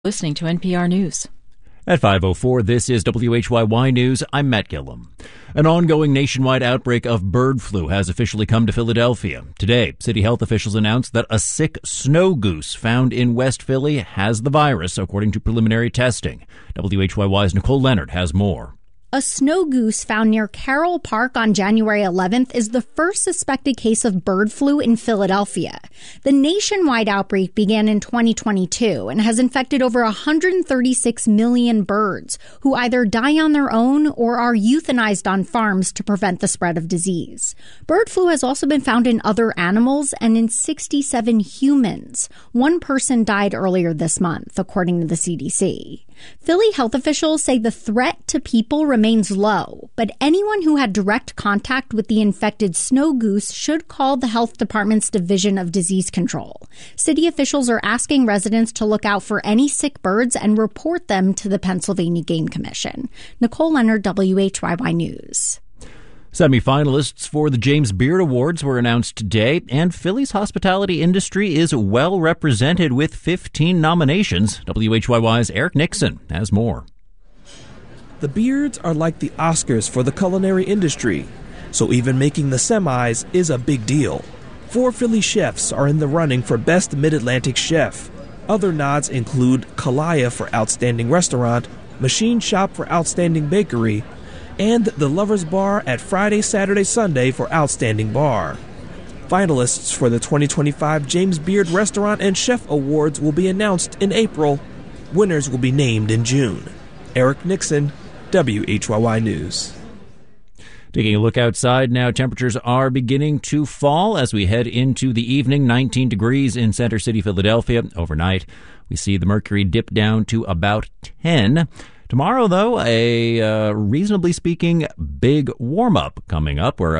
Listening to NPR News. At 5:04, this is WHYY News. I'm Matt Gillum. An ongoing nationwide outbreak of bird flu has officially come to Philadelphia. Today, city health officials announced that a sick snow goose found in West Philly has the virus, according to preliminary testing. WHYY's Nicole Leonard has more. A snow goose found near Carroll Park on January 11th is the first suspected case of bird flu in Philadelphia. The nationwide outbreak began in 2022 and has infected over 136 million birds who either die on their own or are euthanized on farms to prevent the spread of disease. Bird flu has also been found in other animals and in 67 humans. One person died earlier this month, according to the CDC. Philly health officials say the threat to people remains low, but anyone who had direct contact with the infected snow goose should call the health department's Division of Disease Control. City officials are asking residents to look out for any sick birds and report them to the Pennsylvania Game Commission. Nicole Leonard, WHYY News. Semi-finalists for the James Beard Awards were announced today, and Philly's hospitality industry is well represented with 15 nominations. WHYY's Eric Nixon has more. The Beards are like the Oscars for the culinary industry, so even making the semis is a big deal. 4 Philly chefs are in the running for Best Mid-Atlantic Chef. Other nods include Kalaya for Outstanding Restaurant, Machine Shop for Outstanding Bakery, and the Lovers Bar at Friday, Saturday, Sunday for Outstanding Bar. Finalists for the 2025 James Beard Restaurant and Chef Awards will be announced in April. Winners will be named in June. Eric Nixon, WHYY News. Taking a look outside now, temperatures are beginning to fall as we head into the evening. 19 degrees in Center City, Philadelphia. Overnight, we see the mercury dip down to about 10. Tomorrow, though, a reasonably speaking big warm-up coming up where